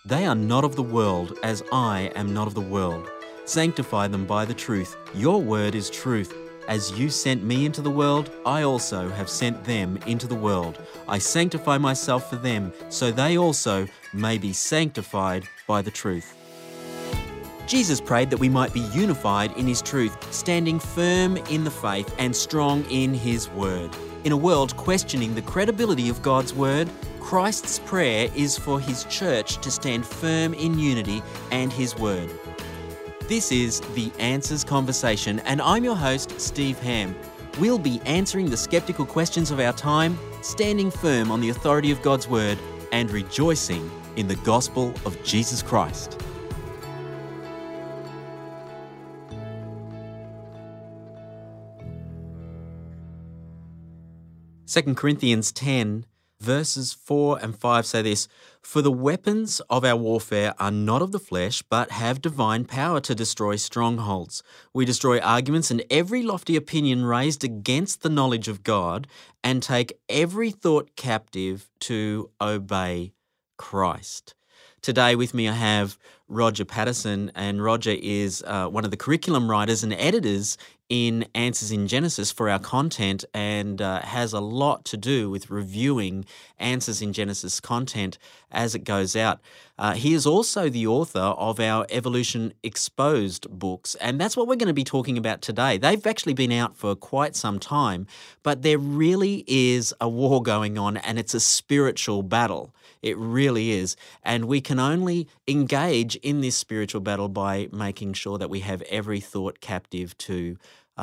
They are not of the world, as I am not of the world. Sanctify them by the truth. Your word is truth. As you sent me into the world, I also have sent them into the world. I sanctify myself for them, so they also may be sanctified by the truth. Jesus prayed that we might be unified in his truth, standing firm in the faith and strong in his word. In a world questioning the credibility of God's word, Christ's prayer is for his church to stand firm in unity and his word. This is The Answers Conversation, and I'm your host, Steve Ham. We'll be answering the skeptical questions of our time, standing firm on the authority of God's word, and rejoicing in the gospel of Jesus Christ. 2 Corinthians 10, verses 4 and 5 say this, "For the weapons of our warfare are not of the flesh, but have divine power to destroy strongholds. We destroy arguments and every lofty opinion raised against the knowledge of God, and take every thought captive to obey Christ." Today with me I have Roger Patterson, and Roger is one of the curriculum writers and editors in Answers in Genesis for our content, and has a lot to do with reviewing Answers in Genesis content as it goes out. He is also the author of our Evolution Exposed books, and that's what we're going to be talking about today. They've actually been out for quite some time, but there really is a war going on, and it's a spiritual battle. It really is. And we can only engage in this spiritual battle by making sure that we have every thought captive to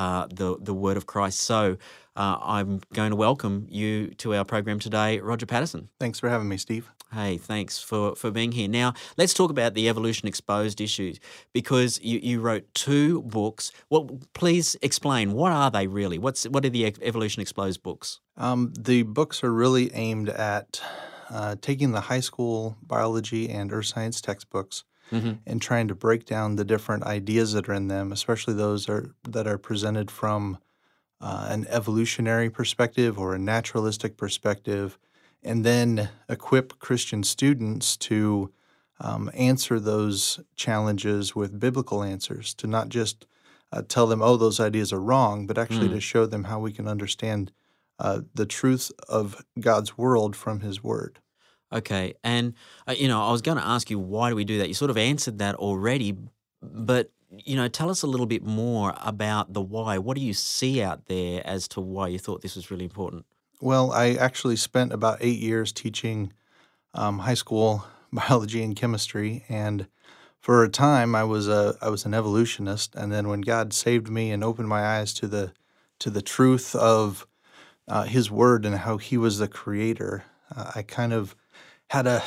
the word of Christ. So I'm going to welcome you to our program today, Roger Patterson. Thanks for having me, Steve. Hey, thanks for being here. Now, let's talk about the Evolution Exposed issues, because you wrote two books. Well, please explain, what are they really? What are the Evolution Exposed books? The books are really aimed at taking the high school biology and earth science textbooks and trying to break down the different ideas that are in them, especially those that are presented from an evolutionary perspective or a naturalistic perspective, and then equip Christian students to answer those challenges with biblical answers, to not just tell them, oh, those ideas are wrong, but actually to show them how we can understand the truth of God's world from his word. Okay, and I was going to ask you, why do we do that? You sort of answered that already, but tell us a little bit more about the why. What do you see out there as to why you thought this was really important? Well, I actually spent about 8 years teaching high school biology and chemistry, and for a time I was an evolutionist. And then when God saved me and opened my eyes to the truth of his word and how he was the creator, I kind of had a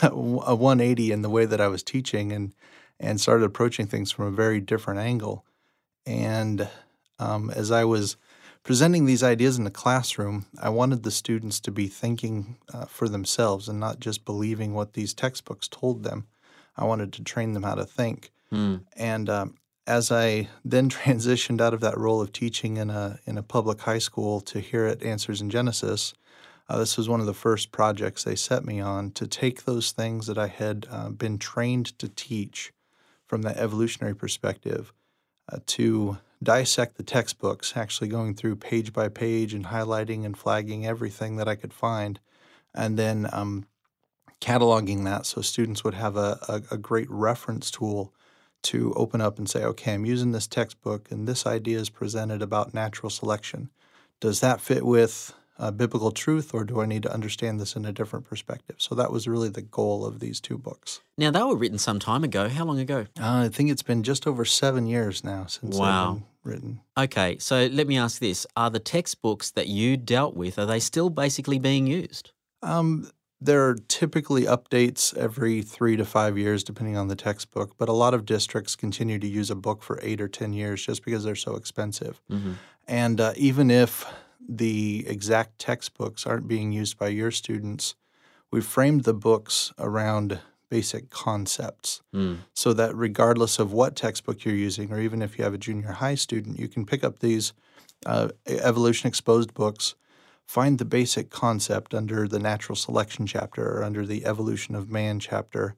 180 in the way that I was teaching, and started approaching things from a very different angle. And as I was presenting these ideas in the classroom, I wanted the students to be thinking for themselves and not just believing what these textbooks told them. I wanted to train them how to think. And as I then transitioned out of that role of teaching in a public high school to here at Answers in Genesis, this was one of the first projects they set me on, to take those things that I had been trained to teach from the evolutionary perspective, to dissect the textbooks, actually going through page by page and highlighting and flagging everything that I could find, and then cataloging that so students would have a great reference tool to open up and say, okay, I'm using this textbook and this idea is presented about natural selection. Does that fit with biblical truth, or do I need to understand this in a different perspective? So that was really the goal of these two books. Now, they were written some time ago. How long ago? I think it's been just over 7 years now since they've been written. Okay, so let me ask this. Are the textbooks that you dealt with, are they still basically being used? There are typically updates every 3 to 5 years, depending on the textbook, but a lot of districts continue to use a book for 8 or 10 years just because they're so expensive. And even if the exact textbooks aren't being used by your students, we've framed the books around basic concepts so that regardless of what textbook you're using, or even if you have a junior high student, you can pick up these Evolution Exposed books, find the basic concept under the natural selection chapter or under the evolution of man chapter,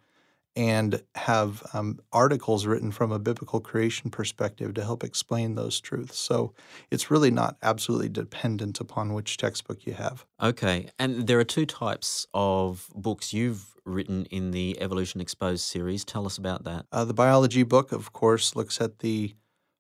and have articles written from a biblical creation perspective to help explain those truths. So it's really not absolutely dependent upon which textbook you have. Okay, and there are two types of books you've written in the Evolution Exposed series. Tell us about that. The biology book, of course, looks at the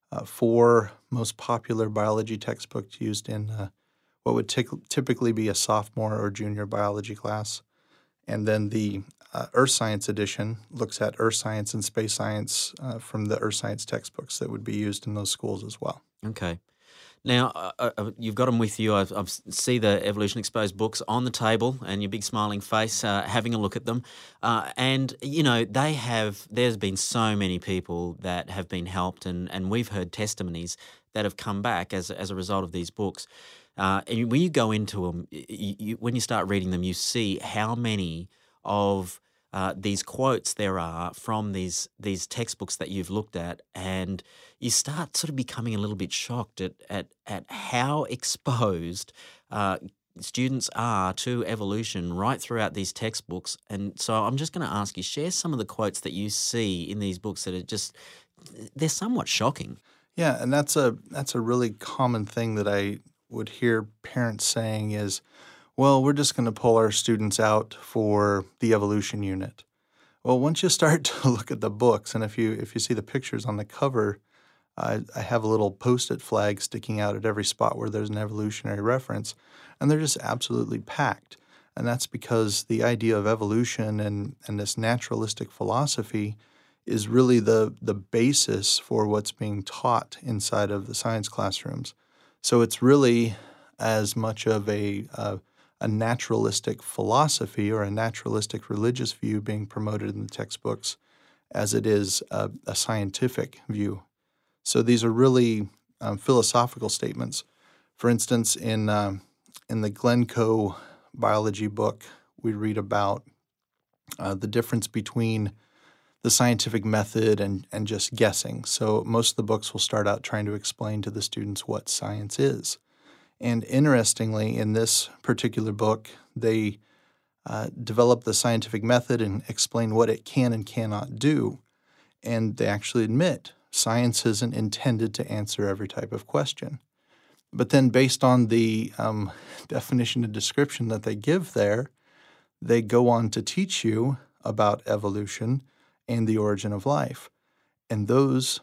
four most popular biology textbooks used in what would typically be a sophomore or junior biology class. And then the Earth Science edition looks at earth science and space science from the earth science textbooks that would be used in those schools as well. Okay. Now, you've got them with you. I see the Evolution Exposed books on the table and your big smiling face having a look at them. And, you know, there's been so many people that have been helped, and we've heard testimonies that have come back as a result of these books. And when you go into them, when you start reading them, you see how many of these quotes there are from these textbooks that you've looked at, and you start sort of becoming a little bit shocked at how exposed students are to evolution right throughout these textbooks. And so I'm just going to ask you, share some of the quotes that you see in these books that are they're somewhat shocking. Yeah, and that's a really common thing that I would hear parents saying is, well, we're just going to pull our students out for the evolution unit. Well, once you start to look at the books, and if you see the pictures on the cover, I have a little Post-it flag sticking out at every spot where there's an evolutionary reference, and they're just absolutely packed. And that's because the idea of evolution and this naturalistic philosophy is really the basis for what's being taught inside of the science classrooms. So it's really as much of a naturalistic philosophy or a naturalistic religious view being promoted in the textbooks as it is a scientific view. So these are really philosophical statements. For instance, in the Glencoe biology book, we read about the difference between the scientific method and just guessing. So most of the books will start out trying to explain to the students what science is. And interestingly, in this particular book, they develop the scientific method and explain what it can and cannot do. And they actually admit science isn't intended to answer every type of question. But then based on the definition and description that they give there, they go on to teach you about evolution and the origin of life. And those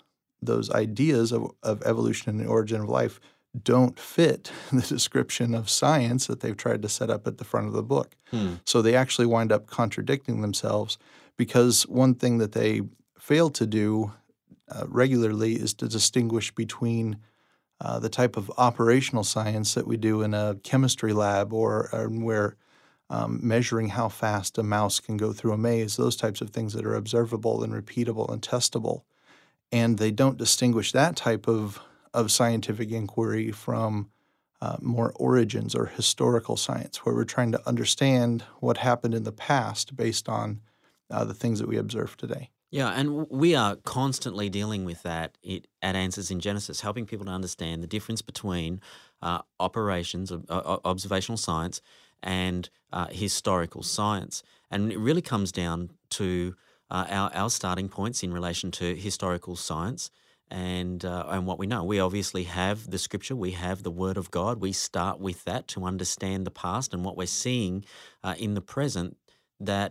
ideas of evolution and the origin of life don't fit the description of science that they've tried to set up at the front of the book. So they actually wind up contradicting themselves because one thing that they fail to do regularly is to distinguish between the type of operational science that we do in a chemistry lab or where measuring how fast a mouse can go through a maze, those types of things that are observable and repeatable and testable. And they don't distinguish that type of scientific inquiry from more origins or historical science, where we're trying to understand what happened in the past based on the things that we observe today. Yeah, and we are constantly dealing with that at Answers in Genesis, helping people to understand the difference between operations, observational science, and historical science. And it really comes down to our starting points in relation to historical science and what we know. We obviously have the Scripture, we have the Word of God. We start with that to understand the past and what we're seeing in the present that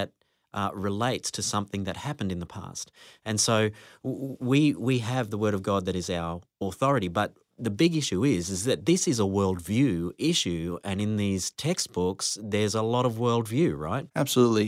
relates to something that happened in the past. And so we have the Word of God that is our authority, but the big issue is that this is a worldview issue, and in these textbooks, there's a lot of worldview, right? Absolutely.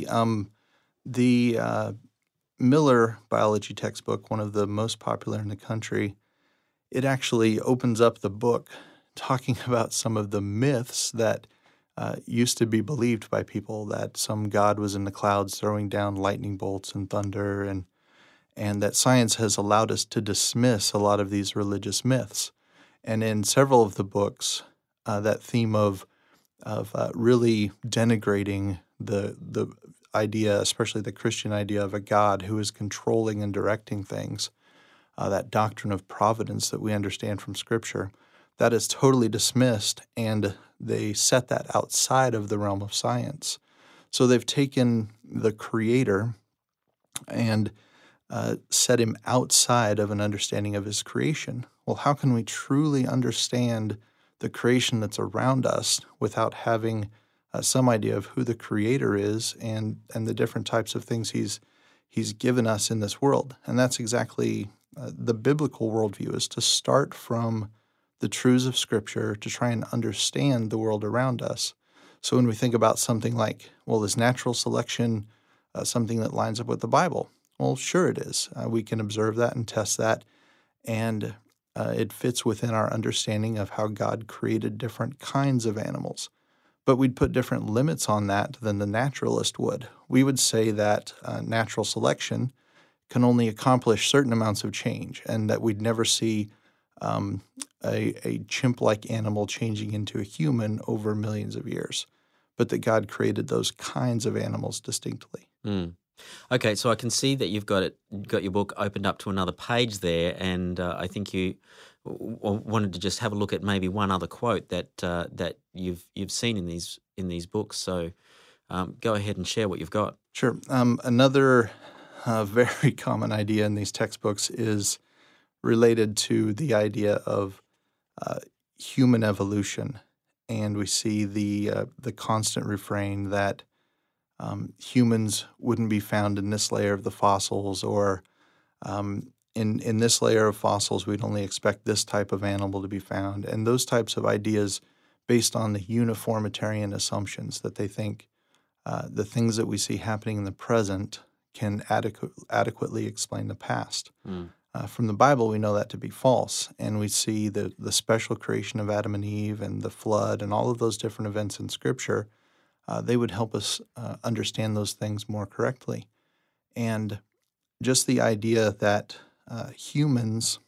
The Miller biology textbook, one of the most popular in the country, it actually opens up the book talking about some of the myths that used to be believed by people, that some god was in the clouds throwing down lightning bolts and thunder, and that science has allowed us to dismiss a lot of these religious myths. And in several of the books, that theme of really denigrating the idea, especially the Christian idea of a God who is controlling and directing things, that doctrine of providence that we understand from Scripture, that is totally dismissed, and they set that outside of the realm of science. So they've taken the Creator and set him outside of an understanding of his creation. Well, how can we truly understand the creation that's around us without having some idea of who the Creator is and the different types of things He's given us in this world? And that's exactly the biblical worldview, is to start from the truths of Scripture to try and understand the world around us. So when we think about something like, well, is natural selection something that lines up with the Bible? Well, sure it is. We can observe that and test that, and it fits within our understanding of how God created different kinds of animals. But we'd put different limits on that than the naturalist would. We would say that natural selection can only accomplish certain amounts of change, and that we'd never see a chimp-like animal changing into a human over millions of years, but that God created those kinds of animals distinctly. Mm. Okay, so I can see that you've got your book opened up to another page there, and I think you wanted to just have a look at maybe one other quote that you've seen in these books. So go ahead and share what you've got. Sure. Another very common idea in these textbooks is related to the idea of human evolution, and we see the constant refrain that humans wouldn't be found in this layer of the fossils, or in this layer of fossils, we'd only expect this type of animal to be found. And those types of ideas based on the uniformitarian assumptions that they think the things that we see happening in the present can adequately explain the past. Mm. From the Bible, we know that to be false, and we see the special creation of Adam and Eve and the flood and all of those different events in Scripture. They would help us understand those things more correctly. And just the idea that humans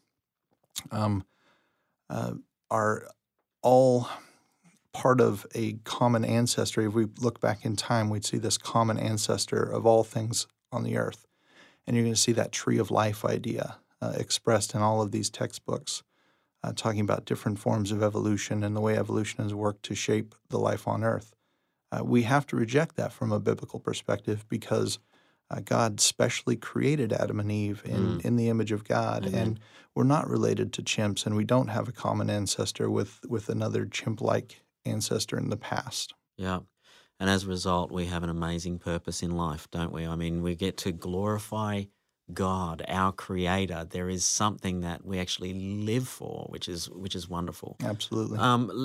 are all part of a common ancestry. If we look back in time, we'd see this common ancestor of all things on the earth. And you're going to see that tree of life idea expressed in all of these textbooks, talking about different forms of evolution and the way evolution has worked to shape the life on earth. We have to reject that from a biblical perspective, because God specially created Adam and Eve in the image of God. Amen. And we're not related to chimps, and we don't have a common ancestor with another chimp-like ancestor in the past. Yeah. And as a result, we have an amazing purpose in life, don't we? I mean, we get to glorify God, our Creator. There is something that we actually live for, which is wonderful. Absolutely.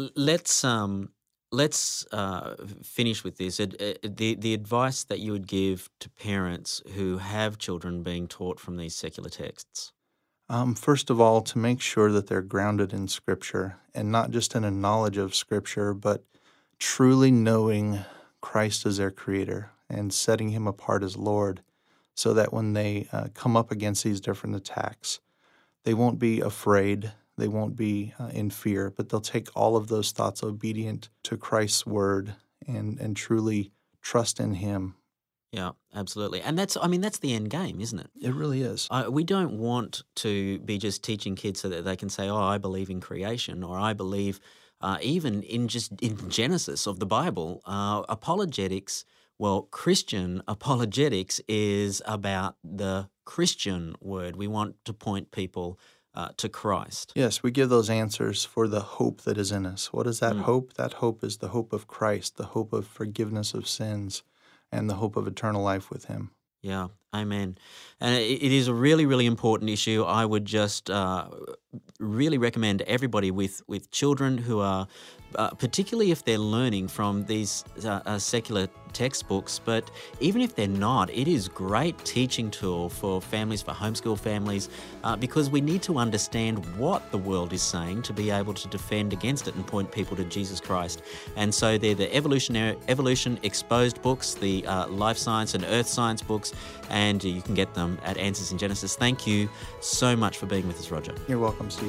Let's finish with this. The advice that you would give to parents who have children being taught from these secular texts. First of all, to make sure that they're grounded in Scripture, and not just in a knowledge of Scripture, but truly knowing Christ as their Creator and setting Him apart as Lord, so that when they come up against these different attacks, they won't be afraid, they won't be in fear, but they'll take all of those thoughts obedient to Christ's Word and truly trust in Him. Yeah, absolutely. And that's the end game, isn't it? It really is. We don't want to be just teaching kids so that they can say, oh, I believe in creation, or I believe even in Genesis of the Bible. Apologetics, well, Christian apologetics is about the Christian word. We want to point people to Christ. Yes, we give those answers for the hope that is in us. What is that hope? That hope is the hope of Christ, the hope of forgiveness of sins, and the hope of eternal life with Him. Yeah, amen. And it is a really, really important issue. I would just really recommend everybody with children who are, particularly if they're learning from these secular textbooks, but even if they're not, it is a great teaching tool for families, for homeschool families, because we need to understand what the world is saying to be able to defend against it and point people to Jesus Christ. And so they're the evolution exposed books, the life science and earth science books, and you can get them at Answers in Genesis. Thank you so much for being with us, Roger. You're welcome, Steve.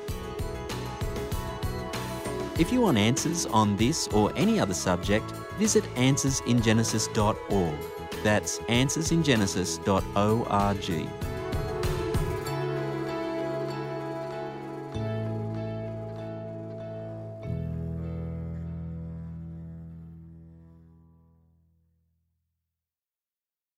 If you want answers on this or any other subject, visit answersingenesis.org. That's answersingenesis.org.